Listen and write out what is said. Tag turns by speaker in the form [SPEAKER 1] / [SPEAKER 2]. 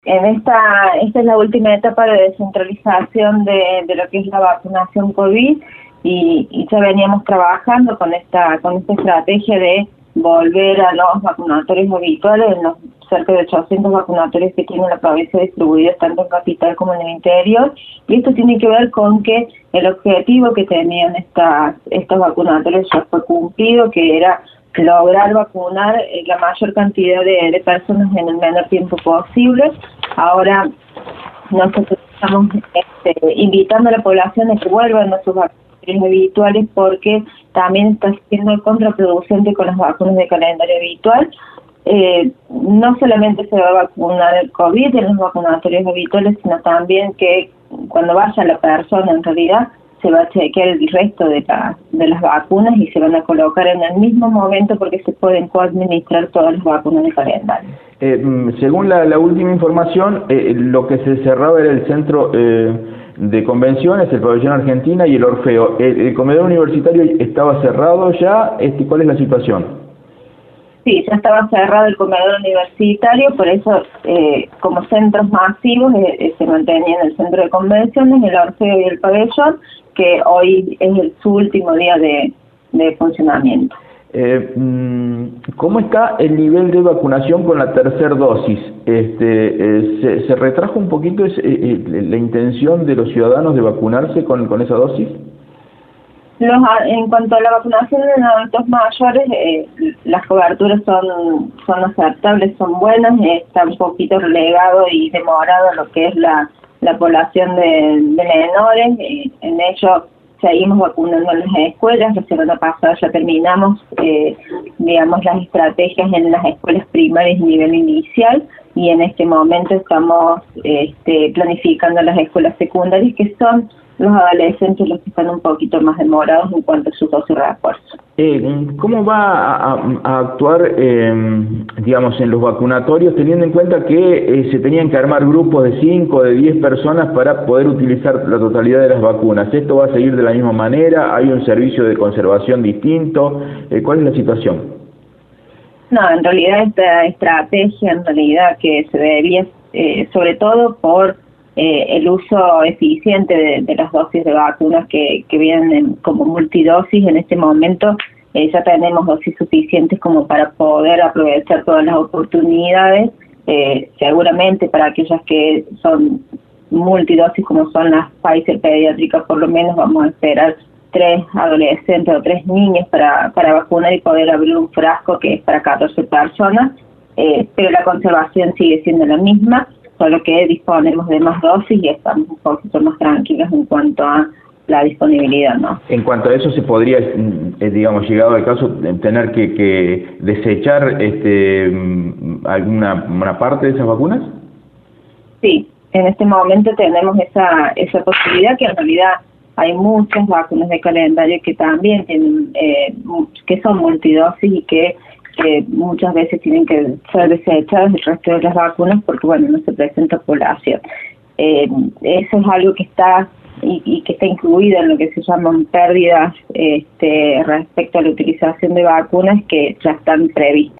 [SPEAKER 1] Esta es la última etapa de descentralización de lo que es la vacunación COVID y ya veníamos trabajando con esta estrategia de volver a los vacunatorios habituales, en los cerca de 800 vacunatorios que tiene la provincia distribuidos tanto en capital como en el interior, y esto tiene que ver con que el objetivo que tenían estos vacunatorios ya fue cumplido, que era lograr vacunar la mayor cantidad de personas en el menor tiempo posible. Ahora nosotros estamos invitando a la población a que vuelvan a sus vacunatorios habituales, porque también está siendo contraproducente con las vacunas de calendario habitual. No solamente se va a vacunar el COVID en los vacunatorios habituales, sino también que cuando vaya la persona, en realidad se va a chequear el resto de las vacunas y se van a colocar en el mismo momento, porque se pueden coadministrar todas las vacunas de calendario.
[SPEAKER 2] Según la última información, lo que se cerraba era el centro de convenciones, el pabellón Argentina y el Orfeo. ¿El comedor universitario estaba cerrado ya? ¿Cuál es la situación?
[SPEAKER 1] Sí, ya estaba cerrado el comedor universitario, por eso como centros masivos se mantenían el centro de convenciones, el Orfeo y el pabellón, que hoy es su último día de funcionamiento.
[SPEAKER 2] ¿Cómo está el nivel de vacunación con la tercera dosis? ¿Se retrajo un poquito la intención de los ciudadanos de vacunarse con esa dosis?
[SPEAKER 1] En cuanto a la vacunación en adultos mayores, las coberturas son aceptables, son buenas, está un poquito relegado y demorado lo que es la población de menores. En ello seguimos vacunando en las escuelas. La semana pasada ya terminamos, las estrategias en las escuelas primarias a nivel inicial, y en este momento estamos planificando las escuelas secundarias, que son los adolescentes los que están un poquito más demorados en cuanto a su dosis de refuerzo.
[SPEAKER 2] ¿Cómo va a actuar, en los vacunatorios, teniendo en cuenta que se tenían que armar grupos de 5 o de 10 personas para poder utilizar la totalidad de las vacunas? ¿Esto va a seguir de la misma manera? ¿Hay un servicio de conservación distinto? ¿Cuál es la situación?
[SPEAKER 1] No, en realidad esta estrategia, que se debería, sobre todo por el uso eficiente de las dosis de vacunas que vienen como multidosis. En este momento ya tenemos dosis suficientes como para poder aprovechar todas las oportunidades. Seguramente para aquellas que son multidosis, como son las Pfizer pediátricas, por lo menos vamos a esperar 3 adolescentes o 3 niños para vacunar y poder abrir un frasco que es para 14 personas, pero la conservación sigue siendo la misma, solo que disponemos de más dosis y estamos un poquito más tranquilos en cuanto a la disponibilidad, ¿no? En cuanto a eso, ¿se podría, llegado al caso, tener que desechar una parte de esas vacunas? Sí, en este momento tenemos esa posibilidad, que en realidad hay muchas vacunas de calendario que también tienen, que son multidosis y que muchas veces tienen que ser desechadas el resto de las vacunas porque, no se presenta población. Eso es algo que está y que está incluido en lo que se llaman pérdidas respecto a la utilización de vacunas, que ya están previstas.